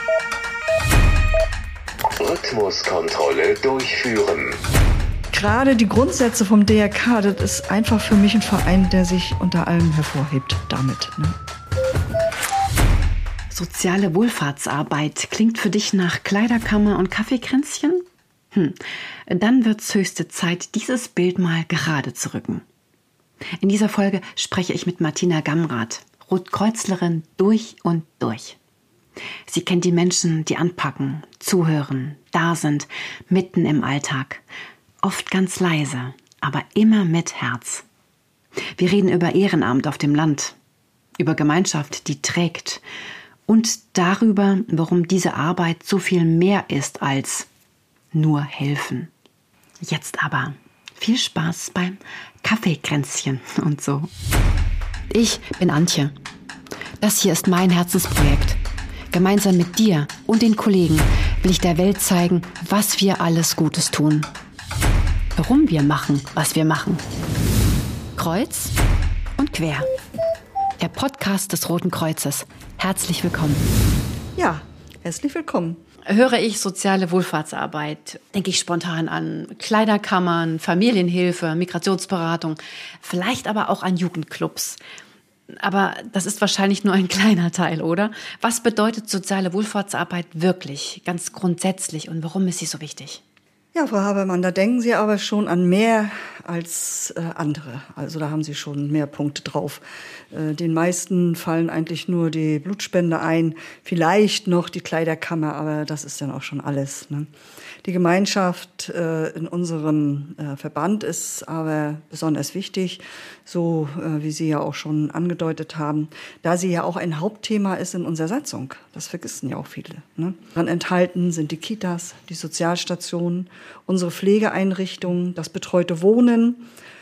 Rhythmuskontrolle durchführen. Gerade die Grundsätze vom DRK, das ist einfach für mich ein Verein, der sich unter allem hervorhebt damit. Ne? Soziale Wohlfahrtsarbeit klingt für dich nach Kleiderkammer und Kaffeekränzchen? Dann wird's höchste Zeit, dieses Bild mal gerade zu rücken. In dieser Folge spreche ich mit Martina Gamrath, Rotkreuzlerin durch und durch. Sie kennt die Menschen, die anpacken, zuhören, da sind, mitten im Alltag. Oft ganz leise, aber immer mit Herz. Wir reden über Ehrenamt auf dem Land, über Gemeinschaft, die trägt und darüber, warum diese Arbeit so viel mehr ist als nur helfen. Jetzt aber viel Spaß beim Kaffeekränzchen und so. Ich bin Antje. Das hier ist mein Herzensprojekt. Gemeinsam mit dir und den Kollegen will ich der Welt zeigen, was wir alles Gutes tun. Warum wir machen, was wir machen. Kreuz und quer. Der Podcast des Roten Kreuzes. Herzlich willkommen. Ja, herzlich willkommen. Höre ich soziale Wohlfahrtsarbeit, denke ich spontan an Kleiderkammern, Familienhilfe, Migrationsberatung, vielleicht aber auch an Jugendclubs. Aber das ist wahrscheinlich nur ein kleiner Teil, oder? Was bedeutet soziale Wohlfahrtsarbeit wirklich, ganz grundsätzlich, und warum ist sie so wichtig? Ja, Frau Habermann, da denken Sie aber schon an mehr als andere. Also da haben Sie schon mehr Punkte drauf. Den meisten fallen eigentlich nur die Blutspende ein, vielleicht noch die Kleiderkammer, aber das ist dann auch schon alles, ne? Die Gemeinschaft in unserem Verband ist aber besonders wichtig, so wie Sie ja auch schon angedeutet haben, da sie ja auch ein Hauptthema ist in unserer Satzung. Das vergessen ja auch viele, ne? Daran enthalten sind die Kitas, die Sozialstationen, unsere Pflegeeinrichtungen, das betreute Wohnen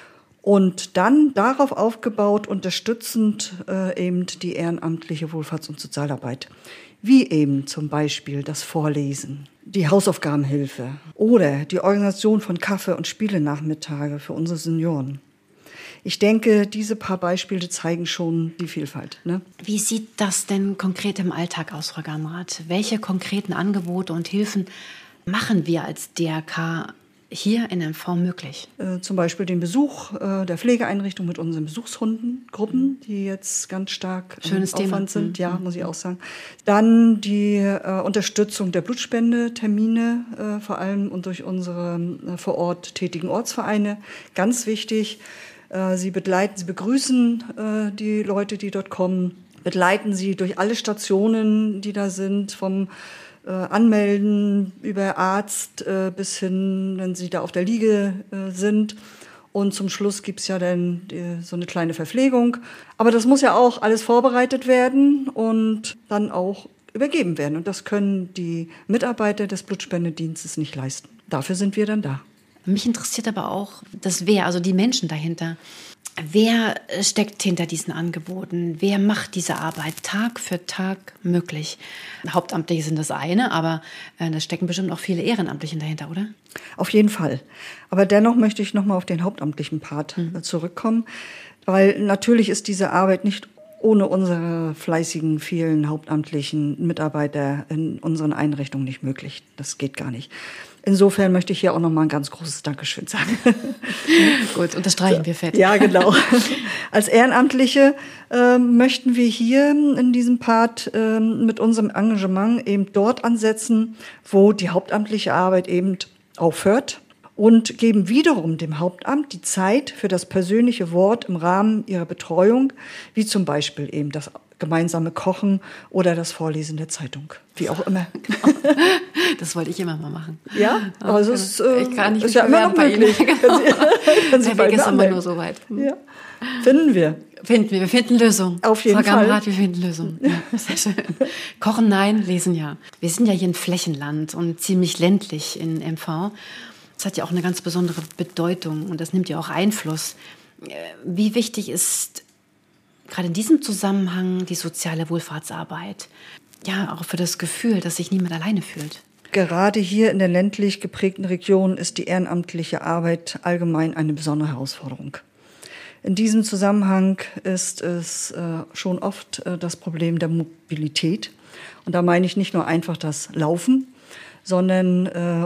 und dann darauf aufgebaut, unterstützend eben die ehrenamtliche Wohlfahrts- und Sozialarbeit. Wie eben zum Beispiel das Vorlesen, die Hausaufgabenhilfe oder die Organisation von Kaffee- und Spielenachmittage für unsere Senioren. Ich denke, diese paar Beispiele zeigen schon die Vielfalt, ne? Wie sieht das denn konkret im Alltag aus, Frau Gamrath? Welche konkreten Angebote und Hilfen machen wir als DRK hier in MV möglich? Zum Beispiel den Besuch der Pflegeeinrichtung mit unseren Besuchshundengruppen, die jetzt ganz stark Schönes Aufwand Thema. sind, ja, muss ich auch sagen. Dann die Unterstützung der Blutspendetermine, vor allem und durch unsere vor Ort tätigen Ortsvereine, ganz wichtig. Sie begrüßen die Leute, die dort kommen, begleiten sie durch alle Stationen, die da sind, vom Anmelden über Arzt bis hin, wenn sie da auf der Liege sind. Und zum Schluss gibt's ja dann so eine kleine Verpflegung. Aber das muss ja auch alles vorbereitet werden und dann auch übergeben werden. Und das können die Mitarbeiter des Blutspendedienstes nicht leisten. Dafür sind wir dann da. Mich interessiert aber auch das Wer, also die Menschen dahinter. Wer steckt hinter diesen Angeboten? Wer macht diese Arbeit Tag für Tag möglich? Hauptamtliche sind das eine, aber da stecken bestimmt auch viele Ehrenamtliche dahinter, oder? Auf jeden Fall. Aber dennoch möchte ich noch mal auf den hauptamtlichen Part zurückkommen, weil natürlich ist diese Arbeit nicht ohne unsere fleißigen, vielen hauptamtlichen Mitarbeiter in unseren Einrichtungen nicht möglich. Das geht gar nicht. Insofern möchte ich hier auch noch mal ein ganz großes Dankeschön sagen. Gut, unterstreichen wir fett. Ja, genau. Als Ehrenamtliche möchten wir hier in diesem Part mit unserem Engagement eben dort ansetzen, wo die hauptamtliche Arbeit eben aufhört und geben wiederum dem Hauptamt die Zeit für das persönliche Wort im Rahmen ihrer Betreuung, wie zum Beispiel eben das gemeinsame Kochen oder das Vorlesen der Zeitung, wie auch immer. Genau. Das wollte ich immer mal machen. Ja, also es ich kann nicht ist ja immer noch möglich. Genau. Der Weg ist immer nur so weit. Ja. Finden wir. Wir finden Lösungen. Auf jeden Frau Fall. Gamrath, wir finden Lösungen. Ja, sehr schön. Kochen nein, lesen ja. Wir sind ja hier ein Flächenland und ziemlich ländlich in MV. Das hat ja auch eine ganz besondere Bedeutung und das nimmt ja auch Einfluss. Wie wichtig ist gerade in diesem Zusammenhang die soziale Wohlfahrtsarbeit? Ja, auch für das Gefühl, dass sich niemand alleine fühlt. Gerade hier in der ländlich geprägten Region ist die ehrenamtliche Arbeit allgemein eine besondere Herausforderung. In diesem Zusammenhang ist es schon oft das Problem der Mobilität. Und da meine ich nicht nur einfach das Laufen, sondern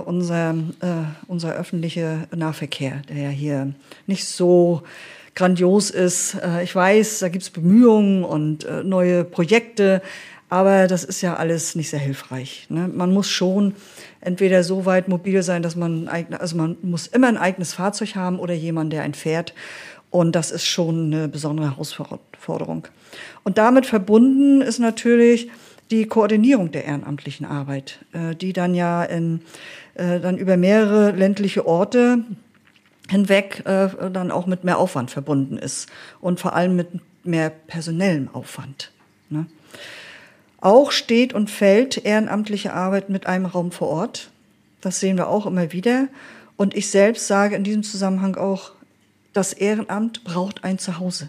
unser öffentlicher Nahverkehr, der ja hier nicht so grandios ist. Ich weiß, da gibt es Bemühungen und neue Projekte, aber das ist ja alles nicht sehr hilfreich. Ne? Man muss schon entweder so weit mobil sein, dass man muss immer ein eigenes Fahrzeug haben oder jemand, der einen fährt. Und das ist schon eine besondere Herausforderung. Und damit verbunden ist natürlich die Koordinierung der ehrenamtlichen Arbeit, die dann ja dann über mehrere ländliche Orte hinweg dann auch mit mehr Aufwand verbunden ist und vor allem mit mehr personellem Aufwand. Ne? Auch steht und fällt ehrenamtliche Arbeit mit einem Raum vor Ort. Das sehen wir auch immer wieder. Und ich selbst sage in diesem Zusammenhang auch, das Ehrenamt braucht ein Zuhause.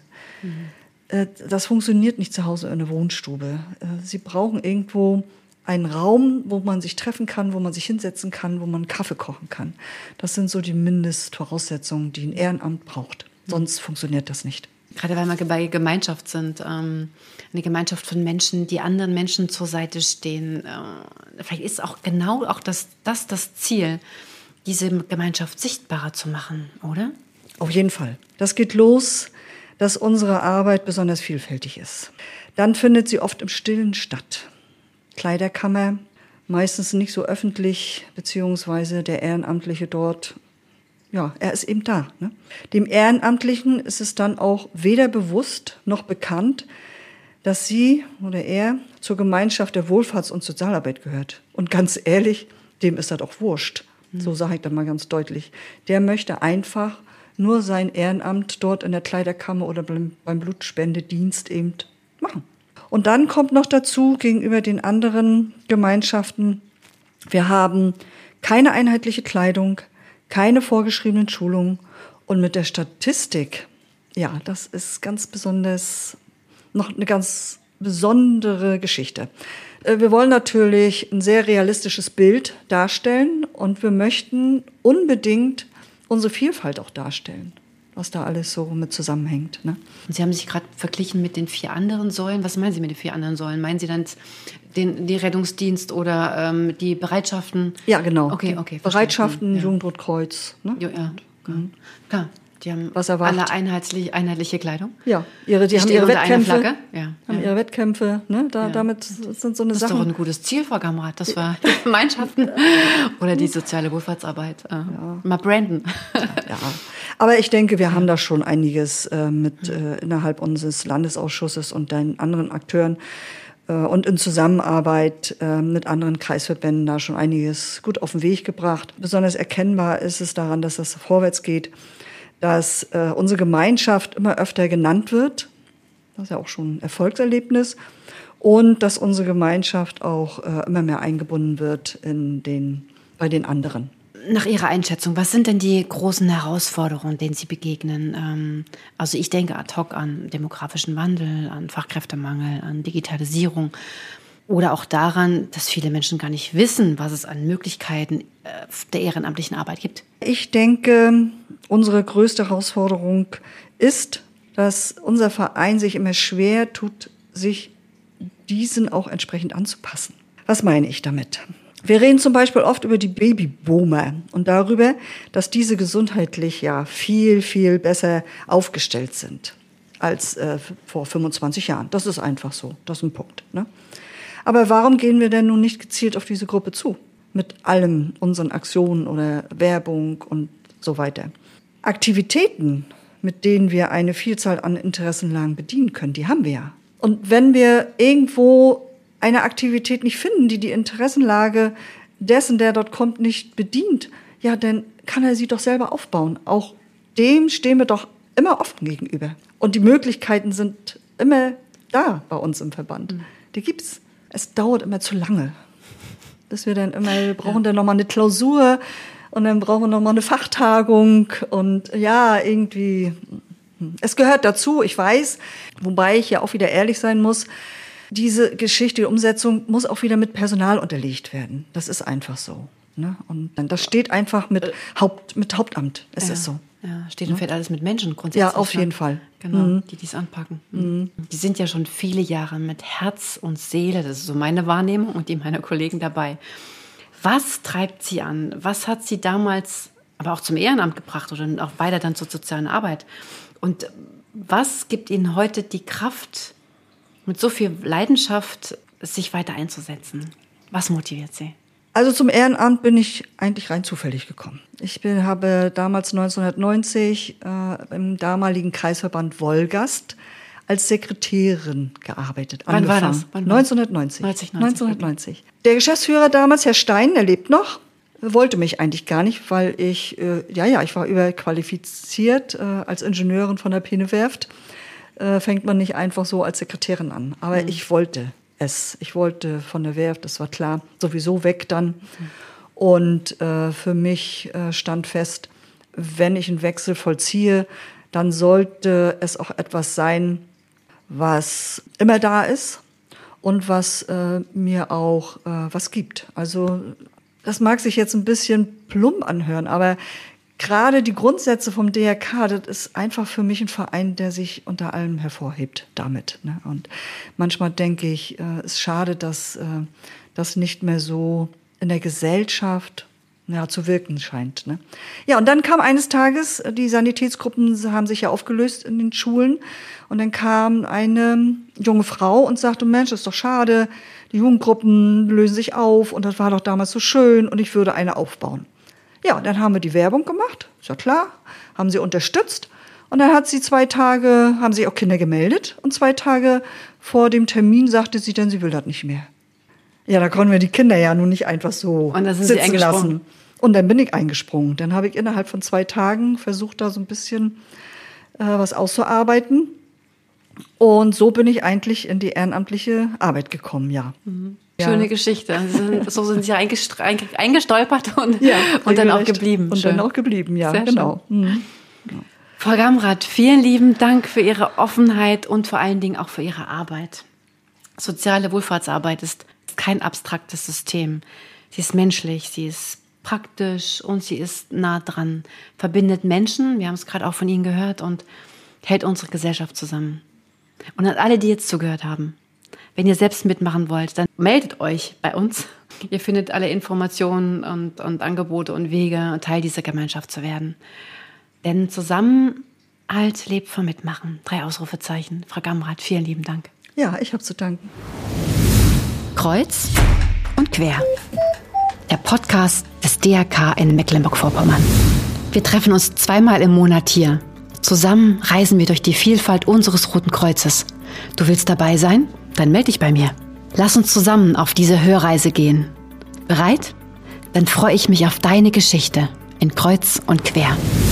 Das funktioniert nicht zu Hause in einer Wohnstube. Sie brauchen irgendwo einen Raum, wo man sich treffen kann, wo man sich hinsetzen kann, wo man Kaffee kochen kann. Das sind so die Mindestvoraussetzungen, die ein Ehrenamt braucht. Sonst funktioniert das nicht. Gerade weil wir bei Gemeinschaft sind, eine Gemeinschaft von Menschen, die anderen Menschen zur Seite stehen. Vielleicht ist auch genau auch das Ziel, diese Gemeinschaft sichtbarer zu machen, oder? Auf jeden Fall. Das geht los, dass unsere Arbeit besonders vielfältig ist. Dann findet sie oft im Stillen statt. Kleiderkammer, meistens nicht so öffentlich, beziehungsweise der Ehrenamtliche dort, ja, er ist eben da. Ne? Dem Ehrenamtlichen ist es dann auch weder bewusst noch bekannt, dass sie oder er zur Gemeinschaft der Wohlfahrts- und Sozialarbeit gehört. Und ganz ehrlich, dem ist das auch wurscht. So sage ich das mal ganz deutlich. Der möchte einfach nur sein Ehrenamt dort in der Kleiderkammer oder beim Blutspendedienst eben machen. Und dann kommt noch dazu, gegenüber den anderen Gemeinschaften, wir haben keine einheitliche Kleidung, keine vorgeschriebenen Schulungen und mit der Statistik, ja, das ist ganz besonders, noch eine ganz besondere Geschichte. Wir wollen natürlich ein sehr realistisches Bild darstellen und wir möchten unbedingt unsere Vielfalt auch darstellen, was da alles so mit zusammenhängt. Ne? Und Sie haben sich gerade verglichen mit den 4 anderen Säulen. Was meinen Sie mit den 4 anderen Säulen? Meinen Sie dann den Rettungsdienst oder die Bereitschaften? Ja, genau. Okay, Bereitschaften, ja. Jugendrotkreuz. Ne? Ja, klar. Die haben Was alle einheitliche Kleidung. Ja, die haben stehen ihre unter Wettkämpfe. einer Flagge. Ja. Haben ihre Wettkämpfe. Ne? Damit sind so eine Das ist Sachen. doch ein gutes Ziel, Frau Gamrath. Das war die Gemeinschaften oder die soziale Wohlfahrtsarbeit. Mal branden. Ja, aber ich denke, wir haben da schon einiges innerhalb unseres Landesausschusses und den anderen Akteuren und in Zusammenarbeit mit anderen Kreisverbänden da schon einiges gut auf den Weg gebracht. Besonders erkennbar ist es daran, dass das vorwärts geht, dass unsere Gemeinschaft immer öfter genannt wird. Das ist ja auch schon ein Erfolgserlebnis. Und dass unsere Gemeinschaft auch immer mehr eingebunden wird bei den anderen. Nach Ihrer Einschätzung, was sind denn die großen Herausforderungen, denen Sie begegnen? Also ich denke ad hoc an demografischen Wandel, an Fachkräftemangel, an Digitalisierung oder auch daran, dass viele Menschen gar nicht wissen, was es an Möglichkeiten der ehrenamtlichen Arbeit gibt. Ich denke, unsere größte Herausforderung ist, dass unser Verein sich immer schwer tut, sich diesen auch entsprechend anzupassen. Was meine ich damit? Wir reden zum Beispiel oft über die Babyboomer und darüber, dass diese gesundheitlich ja viel, viel besser aufgestellt sind als vor 25 Jahren. Das ist einfach so. Das ist ein Punkt. Ne? Aber warum gehen wir denn nun nicht gezielt auf diese Gruppe zu? Mit allen unseren Aktionen oder Werbung und so weiter. Aktivitäten, mit denen wir eine Vielzahl an Interessenlagen bedienen können, die haben wir ja. Und wenn wir irgendwo eine Aktivität nicht finden, die Interessenlage dessen, der dort kommt, nicht bedient, ja, dann kann er sie doch selber aufbauen. Auch dem stehen wir doch immer offen gegenüber. Und die Möglichkeiten sind immer da bei uns im Verband. Die gibt's. Es dauert immer zu lange. Wir brauchen dann nochmal eine Klausur und dann brauchen wir nochmal eine Fachtagung und ja, irgendwie, es gehört dazu, ich weiß, wobei ich ja auch wieder ehrlich sein muss, diese Geschichte, die Umsetzung muss auch wieder mit Personal unterlegt werden. Das ist einfach so. Ne? Und das steht einfach mit Hauptamt. Es ist so. Ja, steht und fällt alles mit Menschen grundsätzlich. Ja, auf jeden Fall. Genau, die dies anpacken. Die sind ja schon viele Jahre mit Herz und Seele, das ist so meine Wahrnehmung und die meiner Kollegen dabei. Was treibt sie an? Was hat sie damals aber auch zum Ehrenamt gebracht oder auch weiter dann zur sozialen Arbeit? Und was gibt ihnen heute die Kraft, mit so viel Leidenschaft sich weiter einzusetzen? Was motiviert sie? Also zum Ehrenamt bin ich eigentlich rein zufällig gekommen. Ich habe damals 1990 im damaligen Kreisverband Wolgast als Sekretärin gearbeitet. Wann war das? 1990. 1990. Der Geschäftsführer damals, Herr Stein, der lebt noch, wollte mich eigentlich gar nicht, weil ich war überqualifiziert als Ingenieurin von der Peene-Werft. Fängt man nicht einfach so als Sekretärin an. Aber ich wollte es. Ich wollte von der Werft, das war klar, sowieso weg dann. Und für mich stand fest, wenn ich einen Wechsel vollziehe, dann sollte es auch etwas sein, was immer da ist und was mir auch was gibt. Also das mag sich jetzt ein bisschen plump anhören, aber gerade die Grundsätze vom DRK, das ist einfach für mich ein Verein, der sich unter allem hervorhebt damit. Ne? Und manchmal denke ich, es ist schade, dass das nicht mehr so in der Gesellschaft zu wirken scheint. Ne? Ja, und dann kam eines Tages, die Sanitätsgruppen haben sich ja aufgelöst in den Schulen. Und dann kam eine junge Frau und sagte, Mensch, das ist doch schade, die Jugendgruppen lösen sich auf und das war doch damals so schön und ich würde eine aufbauen. Ja, dann haben wir die Werbung gemacht, ist ja klar, haben sie unterstützt und dann hat sie 2 Tage, haben sich auch Kinder gemeldet und 2 Tage vor dem Termin sagte sie dann, sie will das nicht mehr. Ja, da konnten wir die Kinder ja nun nicht einfach so sitzen lassen. Und dann bin ich eingesprungen. Dann habe ich innerhalb von 2 Tagen versucht, da so ein bisschen was auszuarbeiten. Und so bin ich eigentlich in die ehrenamtliche Arbeit gekommen, ja. Schöne Geschichte. So sind Sie eingestolpert und dann auch geblieben. Und dann auch geblieben, ja, sehr genau. Frau Gamrath, vielen lieben Dank für Ihre Offenheit und vor allen Dingen auch für Ihre Arbeit. Soziale Wohlfahrtsarbeit ist kein abstraktes System. Sie ist menschlich, sie ist praktisch und sie ist nah dran. Verbindet Menschen, wir haben es gerade auch von Ihnen gehört, und hält unsere Gesellschaft zusammen. Und an alle, die jetzt zugehört haben, wenn ihr selbst mitmachen wollt, dann meldet euch bei uns. Ihr findet alle Informationen und Angebote und Wege, Teil dieser Gemeinschaft zu werden. Denn Zusammenhalt lebt vom Mitmachen. 3 Ausrufezeichen. Frau Gamrath, vielen lieben Dank. Ja, ich habe zu danken. Kreuz und quer. Der Podcast des DRK in Mecklenburg-Vorpommern. Wir treffen uns 2-mal im Monat hier. Zusammen reisen wir durch die Vielfalt unseres Roten Kreuzes. Du willst dabei sein? Dann melde dich bei mir. Lass uns zusammen auf diese Hörreise gehen. Bereit? Dann freue ich mich auf deine Geschichte in Kreuz und Quer.